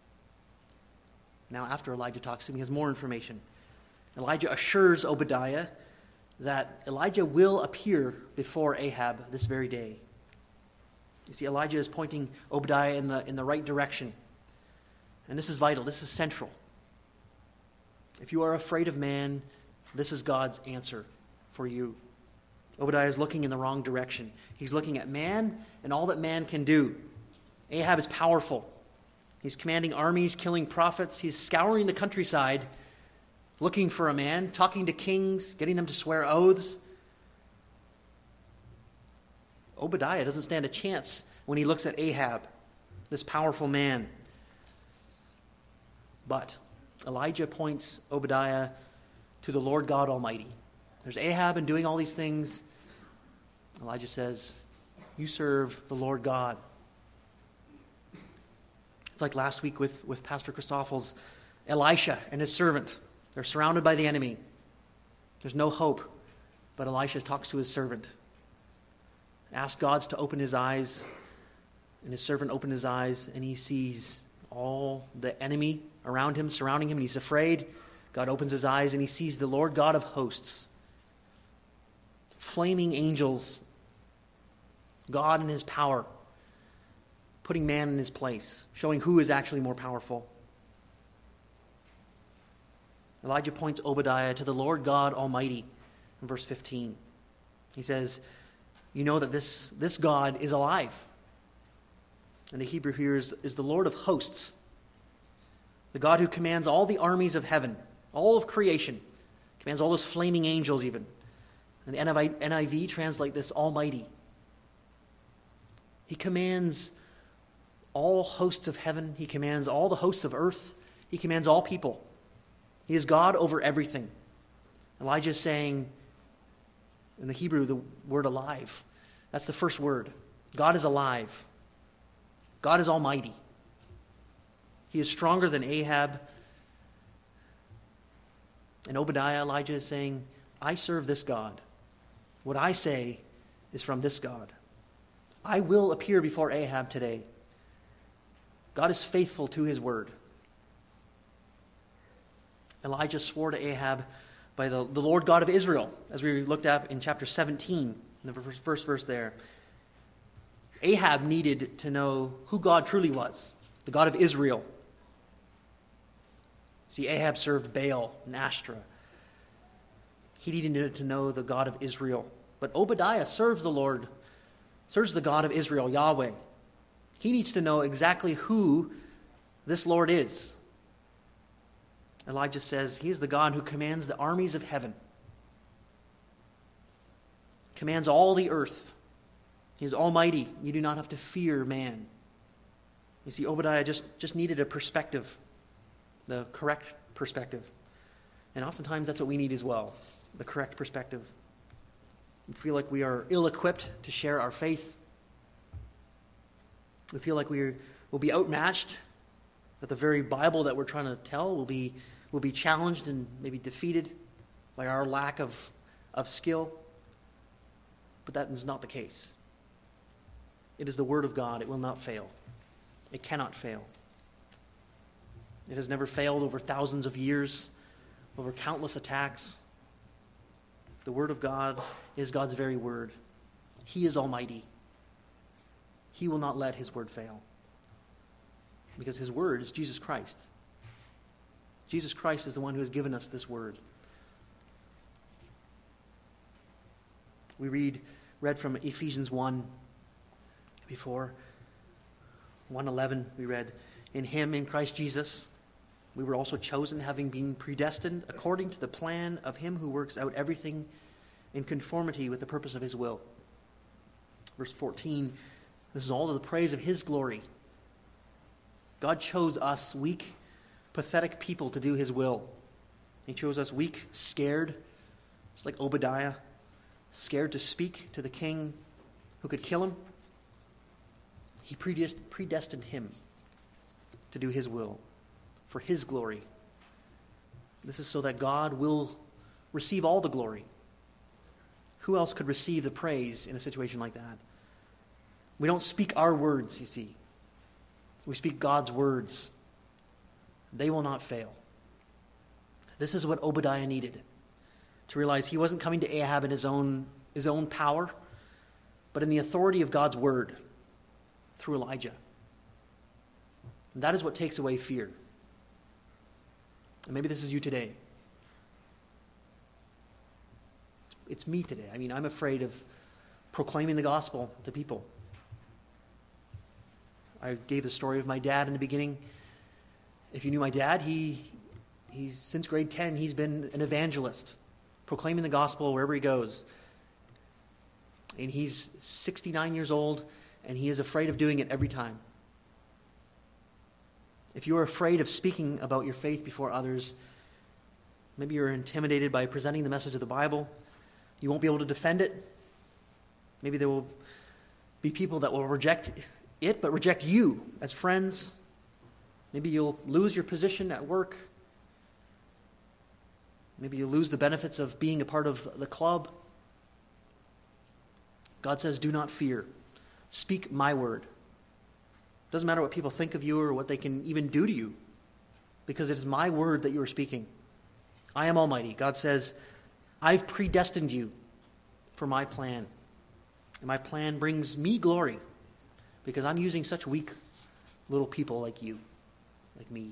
Now, after Elijah talks to him, he has more information. Elijah assures Obadiah that Elijah will appear before Ahab this very day. You see, Elijah is pointing Obadiah in the, in the right direction. And this is vital. This is central. If you are afraid of man, this is God's answer for you. Obadiah is looking in the wrong direction. He's looking at man and all that man can do. Ahab is powerful. He's commanding armies, killing prophets. He's scouring the countryside, looking for a man, talking to kings, getting them to swear oaths. Obadiah doesn't stand a chance when he looks at Ahab, this powerful man. But Elijah points Obadiah to the Lord God Almighty. There's Ahab and doing all these things. Elijah says, you serve the Lord God. It's like last week with, with Pastor Christoffel's Elisha and his servant. They're surrounded by the enemy. There's no hope, but Elisha talks to his servant. Asks God to open his eyes, and his servant opened his eyes, and he sees all the enemy around him, surrounding him, and he's afraid. God opens his eyes, and he sees the Lord God of hosts, flaming angels, God in his power, putting man in his place, showing who is actually more powerful. Elijah points Obadiah to the Lord God Almighty in verse fifteen. He says, you know that this, this God is alive. And the Hebrew here is, is the Lord of hosts, the God who commands all the armies of heaven, all of creation, commands all those flaming angels even. And the N I V translate this Almighty. He commands all hosts of heaven. He commands all the hosts of earth. He commands all people. He is God over everything. Elijah is saying, in the Hebrew, the word alive. That's the first word. God is alive. God is almighty. He is stronger than Ahab. And Obadiah, Elijah is saying, I serve this God. What I say is from this God. I will appear before Ahab today. God is faithful to his word. Elijah swore to Ahab by the, the Lord God of Israel, as we looked at in chapter seventeen, in the first, first verse there. Ahab needed to know who God truly was, the God of Israel. See, Ahab served Baal and Ashtoreth. He needed to know the God of Israel. But Obadiah serves the Lord, serves the God of Israel, Yahweh. He needs to know exactly who this Lord is. Elijah says he is the God who commands the armies of heaven, commands all the earth. He is almighty. You do not have to fear man. You see, Obadiah just, just needed a perspective, the correct perspective. And oftentimes that's what we need as well, the correct perspective. We feel like we are ill-equipped to share our faith. We feel like we will be outmatched, that the very Bible that we're trying to tell will be will be challenged and maybe defeated by our lack of, of skill. But that is not the case. It is the Word of God. It will not fail. It cannot fail. It has never failed over thousands of years, over countless attacks. The Word of God is God's very Word. He is almighty. He will not let his Word fail. Because his Word is Jesus Christ. Jesus Christ is the one who has given us this Word. We read, read from Ephesians one before. one eleven, we read, in him, in Christ Jesus, we were also chosen, having been predestined according to the plan of him who works out everything in conformity with the purpose of his will. Verse fourteen, this is all to the praise of his glory. God chose us, weak, pathetic people, to do his will. He chose us weak, scared, just like Obadiah, scared to speak to the king who could kill him. He predestined him to do his will for his glory. This is so that God will receive all the glory. Who else could receive the praise in a situation like that? We don't speak our words, you see. We speak God's words. They will not fail. This is what Obadiah needed, to realize he wasn't coming to Ahab in his own, his own power, but in the authority of God's word through Elijah. And that is what takes away fear. And maybe this is you today. It's me today. I mean, I'm afraid of proclaiming the gospel to people. I gave the story of my dad in the beginning. If you knew my dad, he he's since grade ten, he's been an evangelist, proclaiming the gospel wherever he goes. And he's sixty-nine years old, and he is afraid of doing it every time. If you are afraid of speaking about your faith before others, maybe you're intimidated by presenting the message of the Bible, you won't be able to defend it. Maybe there will be people that will reject it, but reject you as friends. Maybe you'll lose your position at work. Maybe you lose the benefits of being a part of the club. God says, do not fear. Speak my word. It doesn't matter what people think of you or what they can even do to you, because it is my word that you are speaking. I am Almighty. God says, I've predestined you for my plan. And my plan brings me glory because I'm using such weak little people like you, like me.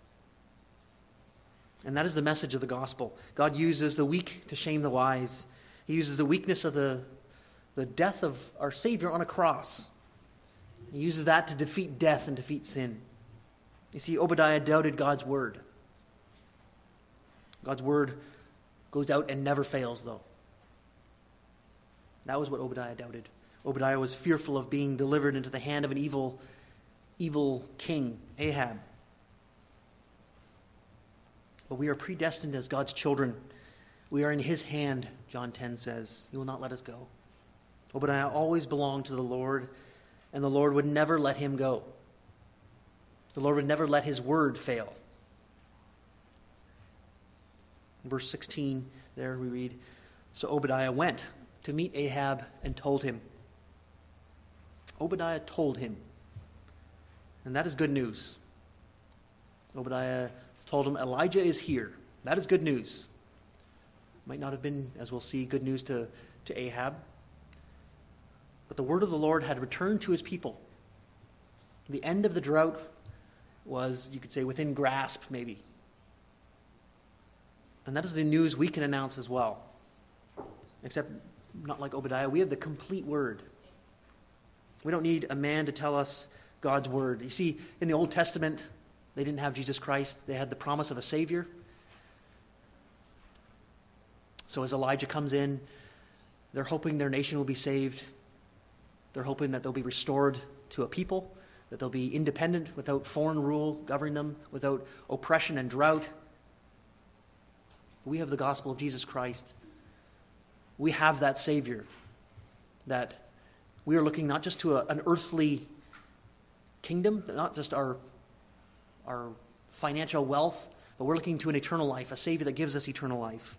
And that is the message of the gospel. God uses the weak to shame the wise. He uses the weakness of the, the death of our Savior on a cross. He uses that to defeat death and defeat sin. You see, Obadiah doubted God's word. God's word goes out and never fails, though. That was what Obadiah doubted. Obadiah was fearful of being delivered into the hand of an evil, evil king, Ahab. But we are predestined as God's children. We are in his hand, John ten says. He will not let us go. Obadiah always belonged to the Lord, and the Lord would never let him go. The Lord would never let his word fail. In verse sixteen, there we read, so Obadiah went to meet Ahab and told him. Obadiah told him. And that is good news. Obadiah told him, Elijah is here. That is good news. Might not have been, as we'll see, good news to, to Ahab. But the word of the Lord had returned to his people. The end of the drought was, you could say, within grasp, maybe. And that is the news we can announce as well. Except, not like Obadiah, we have the complete word. We don't need a man to tell us God's word. You see, in the Old Testament, they didn't have Jesus Christ. They had the promise of a Savior. So as Elijah comes in, they're hoping their nation will be saved. They're hoping that they'll be restored to a people, that they'll be independent without foreign rule governing them, without oppression and drought. We have the gospel of Jesus Christ. We have that Savior, that we are looking not just to a, an earthly kingdom, not just our, our financial wealth, but we're looking to an eternal life, a Savior that gives us eternal life.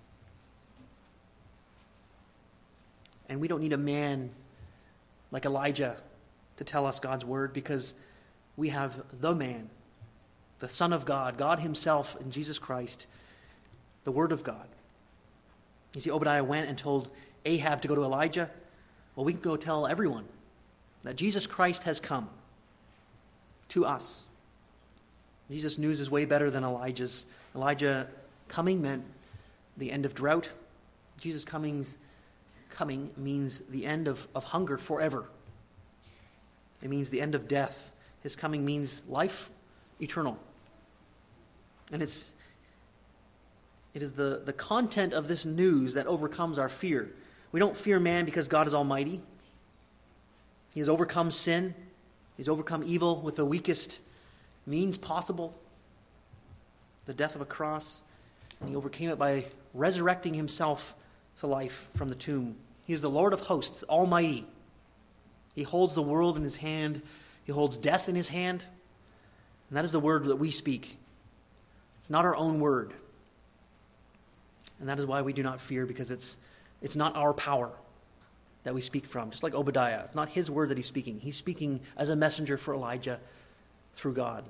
And we don't need a man like Elijah to tell us God's word, because we have the man, the Son of God, God himself in Jesus Christ, the Word of God. You see, Obadiah went and told Ahab to go to Elijah. Well, we can go tell everyone that Jesus Christ has come to us. Jesus' news is way better than Elijah's. Elijah coming meant the end of drought. Jesus' coming's, coming means the end of, of hunger forever. It means the end of death. His coming means life eternal. And it's it is the, the content of this news that overcomes our fear. We don't fear man because God is almighty. He has overcome sin. He's overcome evil with the weakest means possible, the death of a cross. And he overcame it by resurrecting himself to life from the tomb. He is the Lord of hosts, almighty. He holds the world in his hand. He holds death in his hand. And that is the word that we speak. It's not our own word. And that is why we do not fear, because it's it's not our power that we speak from. Just like Obadiah, it's not his word that he's speaking. He's speaking as a messenger for Elijah through God.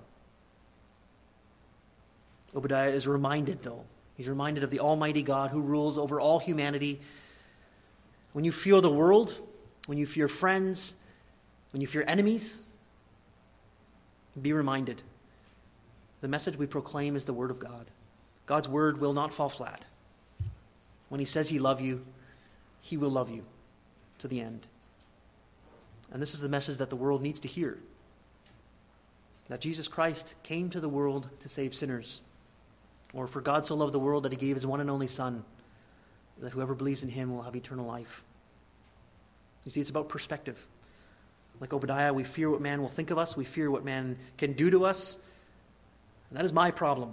Obadiah is reminded, though. He's reminded of the almighty God who rules over all humanity. When you fear the world, when you fear friends, when you fear enemies, be reminded. The message we proclaim is the word of God. God's word will not fall flat. When he says he loves you, he will love you to the end. And this is the message that the world needs to hear. That Jesus Christ came to the world to save sinners. Or for God so loved the world that he gave his one and only Son, that whoever believes in him will have eternal life. You see, it's about perspective. Like Obadiah, we fear what man will think of us. We fear what man can do to us. And that is my problem.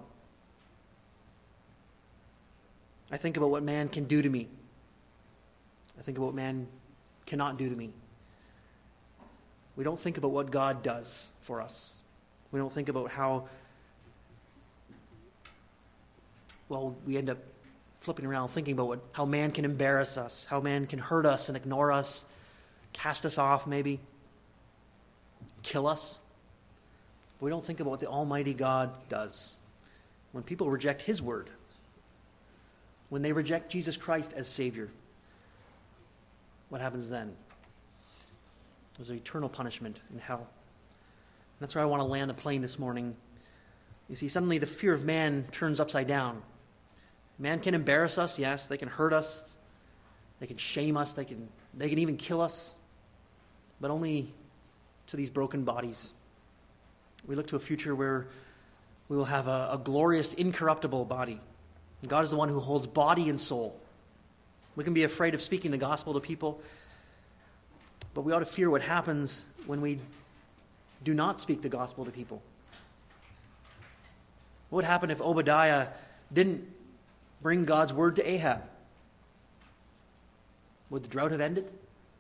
I think about what man can do to me. I think about what man cannot do to me. We don't think about what God does for us. We don't think about how, well, we end up flipping around thinking about what, how man can embarrass us, how man can hurt us and ignore us, cast us off maybe, kill us. But we don't think about what the Almighty God does. When people reject His word, when they reject Jesus Christ as Savior, what happens then? There's an eternal punishment in hell. And that's where I want to land the plane this morning. You see, suddenly the fear of man turns upside down. Man can embarrass us, yes. They can hurt us. They can shame us. They can, they can even kill us. But only to these broken bodies. We look to a future where we will have a, a glorious, incorruptible body. And God is the one who holds body and soul. We can be afraid of speaking the gospel to people, but we ought to fear what happens when we do not speak the gospel to people. What would happen if Obadiah didn't bring God's word to Ahab? Would the drought have ended?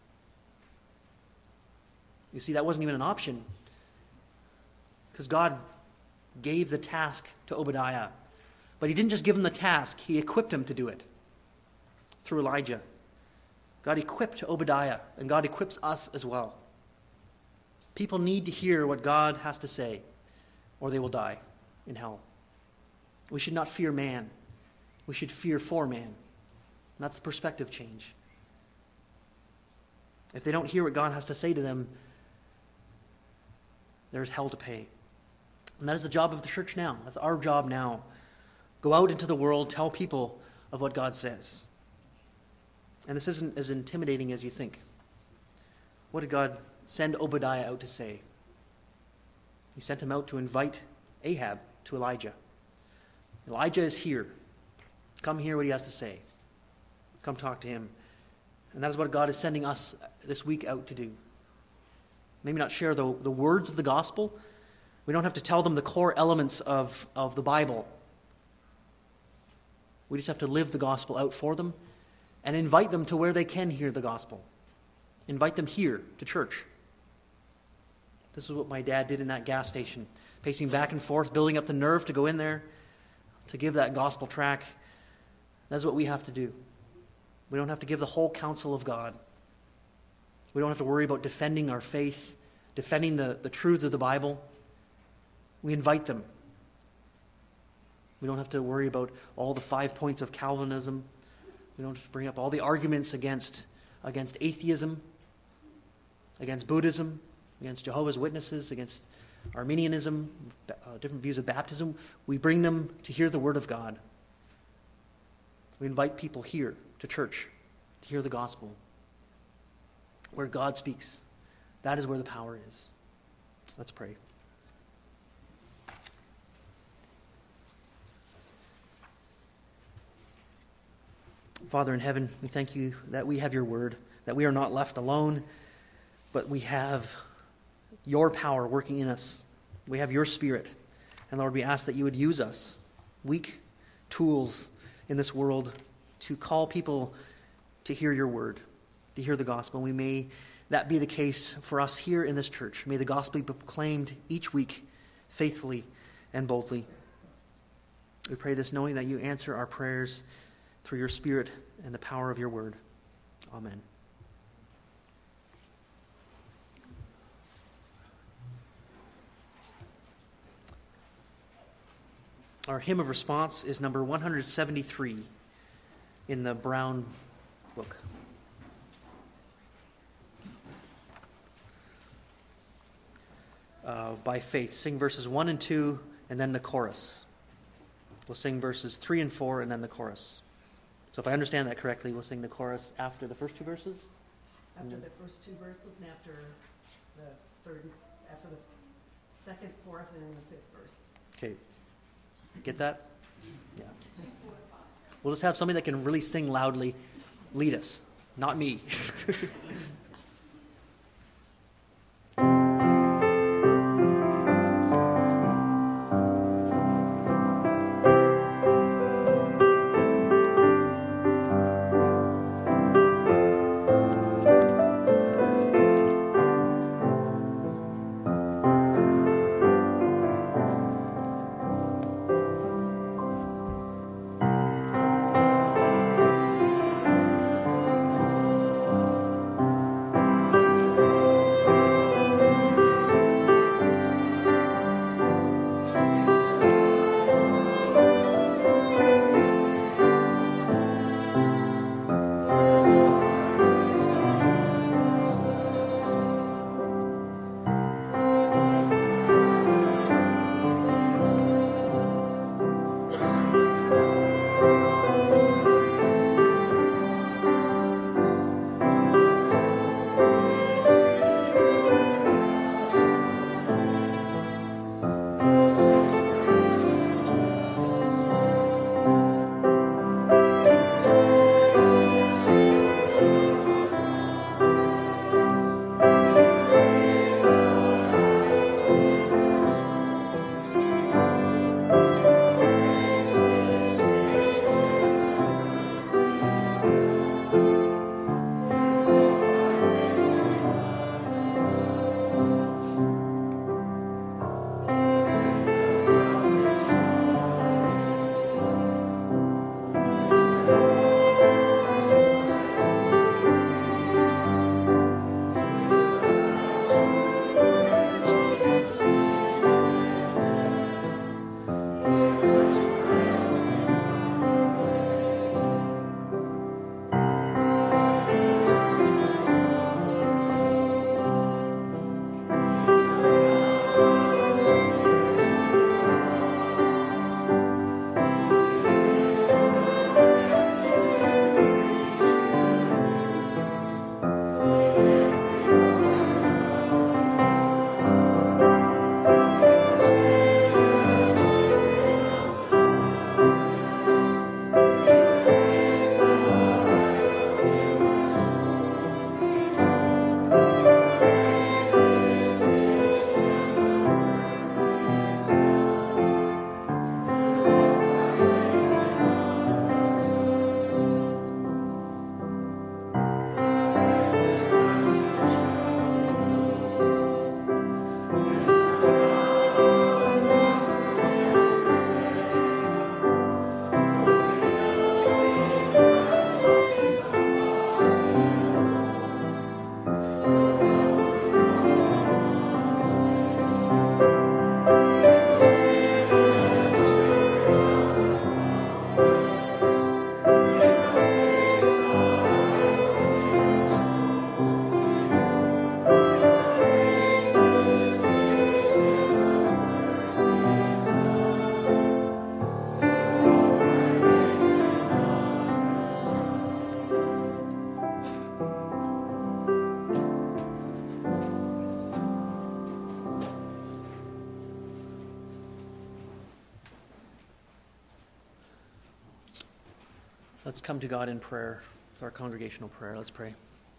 You see, that wasn't even an option, because God gave the task to Obadiah. But He didn't just give him the task, He equipped him to do it through Elijah. God equipped Obadiah, and God equips us as well. People need to hear what God has to say, or they will die in hell. We should not fear man. We should fear for man. And that's the perspective change. If they don't hear what God has to say to them, there's hell to pay. And that is the job of the church now. That's our job now. Go out into the world, tell people of what God says. And this isn't as intimidating as you think. What did God send Obadiah out to say? He sent him out to invite Ahab to Elijah. Elijah is here. Come hear what he has to say. Come talk to him. And that is what God is sending us this week out to do. Maybe not share the, the words of the gospel. We don't have to tell them the core elements of, of the Bible. We just have to live the gospel out for them and invite them to where they can hear the gospel. Invite them here to church. This is what my dad did in that gas station, pacing back and forth, building up the nerve to go in there, to give that gospel track. That's what we have to do. We don't have to give the whole counsel of God. We don't have to worry about defending our faith, defending the, the truth of the Bible. We invite them. We don't have to worry about all the five points of Calvinism. We don't have to bring up all the arguments against, against atheism, against Buddhism, against Jehovah's Witnesses, against Arminianism, uh, different views of baptism. We bring them to hear the Word of God. We invite people here to church to hear the gospel. Where God speaks, that is where the power is. Let's pray. Father in heaven, we thank you that we have your word, that we are not left alone, but we have your power working in us. We have your Spirit. And Lord, we ask that you would use us, weak tools in this world, to call people to hear your word, to hear the gospel. We may that be the case for us here in this church. May the gospel be proclaimed each week faithfully and boldly. We pray this knowing that you answer our prayers through your Spirit and the power of your word. Amen. Our hymn of response is number one seventy-three in the brown book. Uh, by faith. Sing verses one and two and then the chorus. We'll sing verses three and four and then the chorus. So if I understand that correctly, we'll sing the chorus after the first two verses? After the first two verses and after the third, after the second, fourth, and then the fifth verse. Okay. Get that? Yeah. We'll just have somebody that can really sing loudly lead us, not me. Let's come to God in prayer. It's our congregational prayer. Let's pray.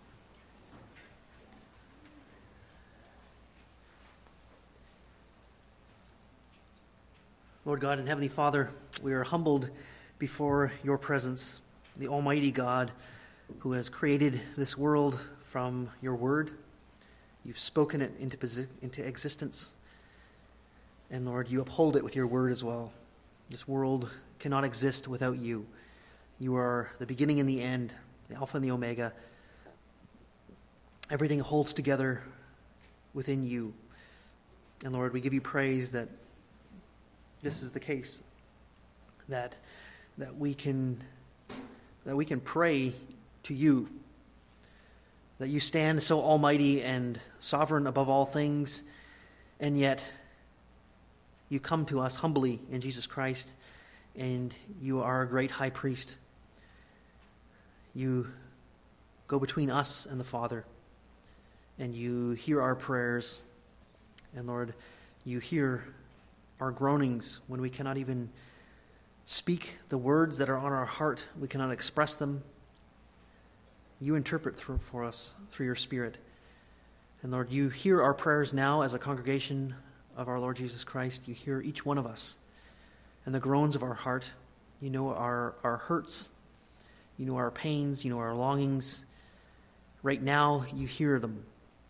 Lord God and Heavenly Father, we are humbled before your presence, the Almighty God who has created this world from your word. You've spoken it into, into existence. And Lord, you uphold it with your word as well. This world cannot exist without you. You are the beginning and the end, the Alpha and the Omega. Everything holds together within you. And Lord, we give you praise that this is the case, that that we can that we can pray to you, that you stand so almighty and sovereign above all things, and yet you come to us humbly in Jesus Christ, and you are a great high priest. You go between us and the Father, and you hear our prayers. And Lord, you hear our groanings when we cannot even speak the words that are on our heart. We cannot express them. You interpret through, for us through your Spirit. And Lord, you hear our prayers now as a congregation of our Lord Jesus Christ. You hear each one of us and the groans of our heart. You know our, our hurts. You know our pains. You know our longings. Right now, you hear them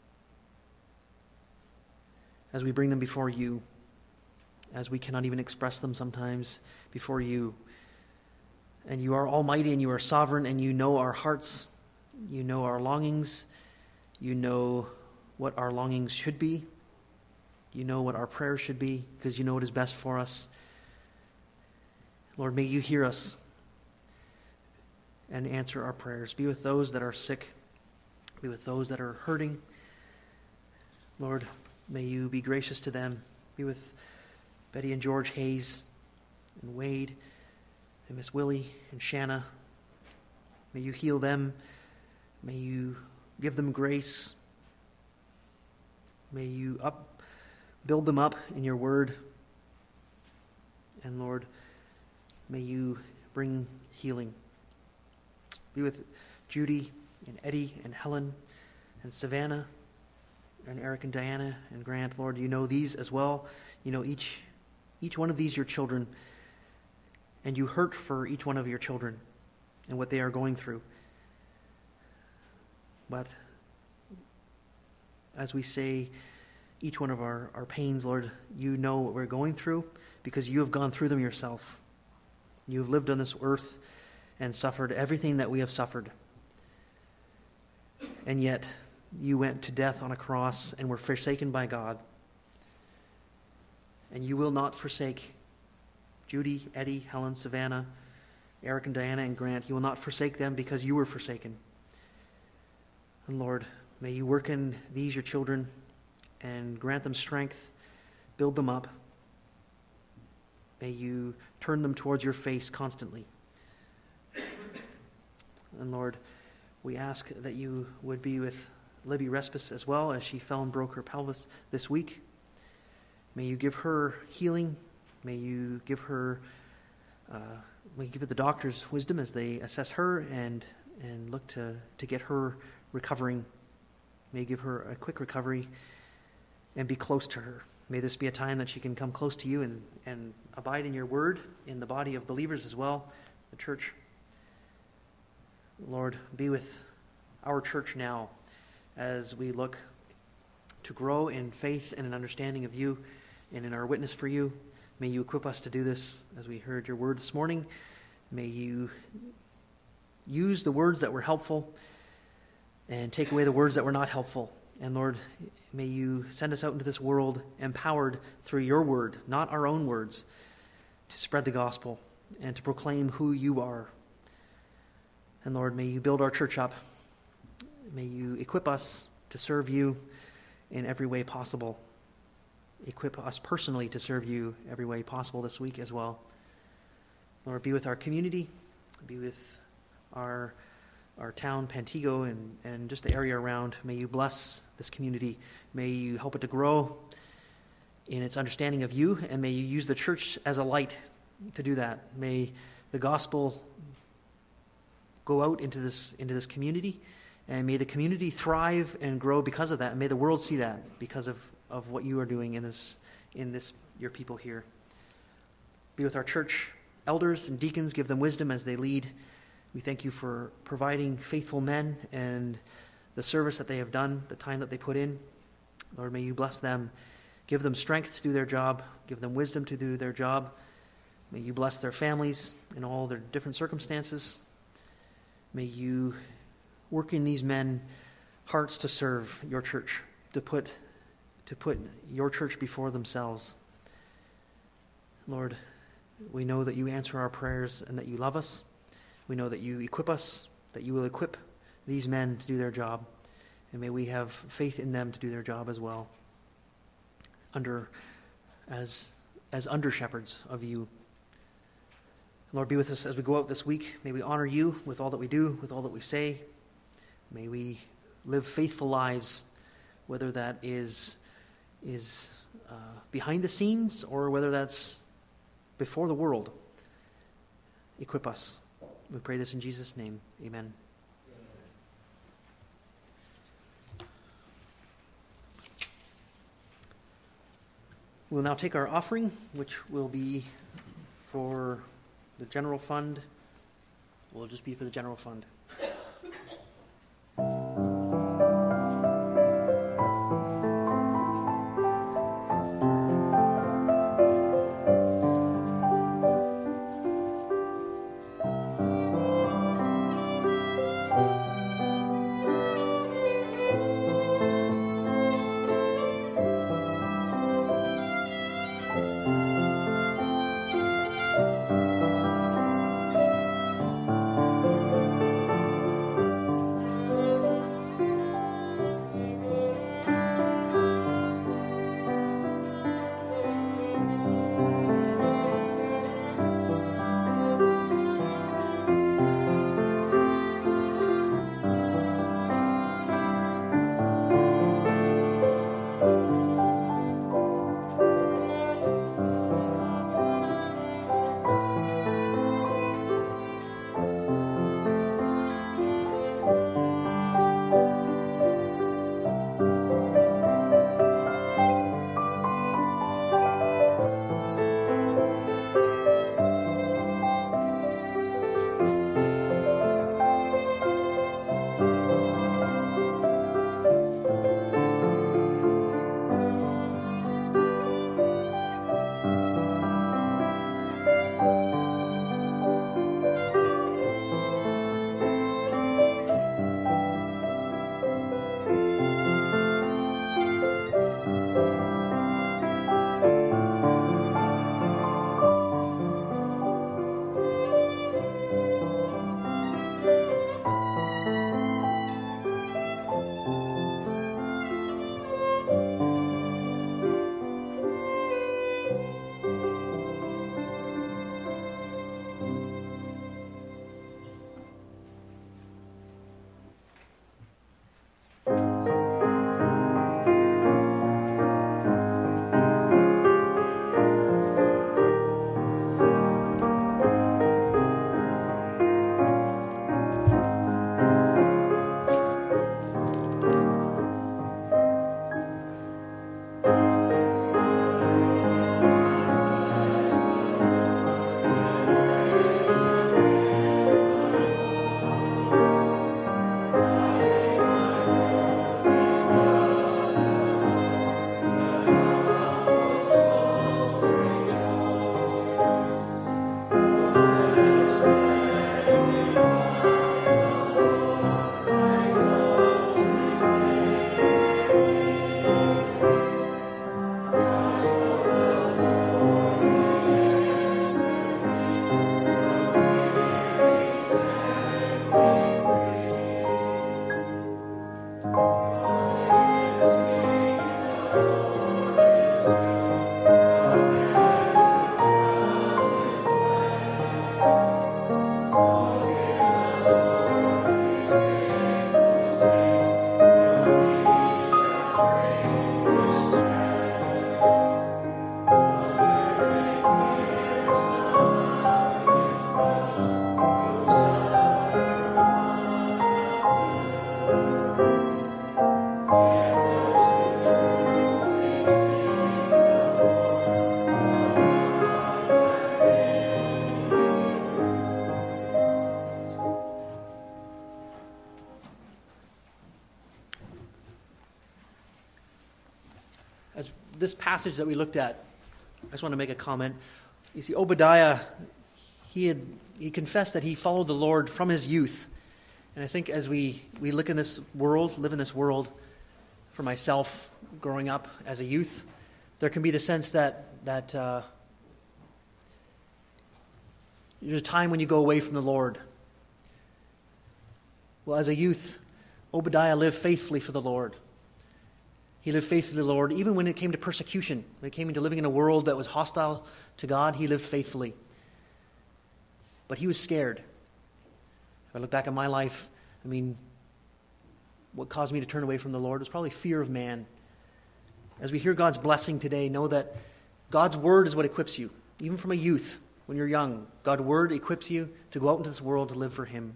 as we bring them before you, as we cannot even express them sometimes before you. And you are almighty and you are sovereign, and you know our hearts. You know our longings. You know what our longings should be. You know what our prayers should be, because you know what is best for us. Lord, may you hear us and answer our prayers. Be with those that are sick. Be with those that are hurting. Lord, may you be gracious to them. Be with Betty and George Hayes and Wade and Miss Willie and Shanna. May you heal them. May you give them grace. May you up, build them up in your word. And Lord, may you bring healing. Be with Judy and Eddie and Helen and Savannah and Eric and Diana and Grant. Lord, you know these as well. You know each each one of these your children, and you hurt for each one of your children and what they are going through. But as we say each one of our, our pains, Lord, you know what we're going through because you have gone through them yourself. You have lived on this earth and suffered everything that we have suffered. And yet you went to death on a cross and were forsaken by God. And you will not forsake Judy, Eddie, Helen, Savannah, Eric and Diana and Grant. You will not forsake them because you were forsaken. And Lord, may you work in these your children and grant them strength, build them up. May you turn them towards your face constantly. And Lord, we ask that you would be with Libby Respis as well, as she fell and broke her pelvis this week. May you give her healing. May you give her, uh, may you give her the doctor's wisdom as they assess her and and look to, to get her recovering. May you give her a quick recovery and be close to her. May this be a time that she can come close to you and, and abide in your word, in the body of believers as well, the church. Lord, be with our church now as we look to grow in faith and an understanding of you and in our witness for you. May you equip us to do this as we heard your word this morning. May you use the words that were helpful and take away the words that were not helpful. And Lord, may you send us out into this world empowered through your word, not our own words, to spread the gospel and to proclaim who you are. And Lord, may you build our church up. May you equip us to serve you in every way possible. Equip us personally to serve you every way possible this week as well. Lord, be with our community. Be with our our town, Pantego, and, and just the area around. May you bless this community. May you help it to grow in its understanding of you, and may you use the church as a light to do that. May the gospel go out into this into this community, and may the community thrive and grow because of that, and may the world see that because of, of what you are doing in this in this your people here. Be with our church elders and deacons, give them wisdom as they lead. We thank you for providing faithful men and the service that they have done, the time that they put in. Lord, may you bless them. Give them strength to do their job. Give them wisdom to do their job. May you bless their families in all their different circumstances. May you work in these men hearts to serve your church, to put, to put your church before themselves. Lord, we know that you answer our prayers and that you love us. We know that you equip us, that you will equip these men to do their job. And may we have faith in them to do their job as well, under as as under shepherds of you. Lord, be with us as we go out this week. May we honor you with all that we do, with all that we say. May we live faithful lives, whether that is is uh, behind the scenes or whether that's before the world. Equip us. We pray this in Jesus' name. Amen. We'll now take our offering, which will be for the general fund. Will just be for the general fund. this passage that we looked at, I just want to make a comment. You see, Obadiah, he had he confessed that he followed the Lord from his youth. And I think as we, we look in this world, live in this world, for myself, growing up as a youth, there can be the sense that that uh, there's a time when you go away from the Lord. Well, as a youth, Obadiah lived faithfully for the Lord. He lived faithfully to the Lord, even when it came to persecution. When it came to living in a world that was hostile to God, he lived faithfully. But he was scared. If I look back at my life, I mean, what caused me to turn away from the Lord was probably fear of man. As we hear God's blessing today, know that God's word is what equips you. Even from a youth, when you're young, God's word equips you to go out into this world to live for him.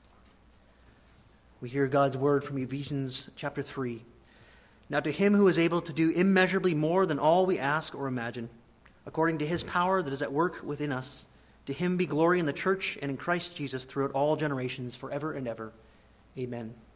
We hear God's word from Ephesians chapter three. Now to him who is able to do immeasurably more than all we ask or imagine, according to his power that is at work within us, to him be glory in the church and in Christ Jesus throughout all generations, forever and ever. Amen.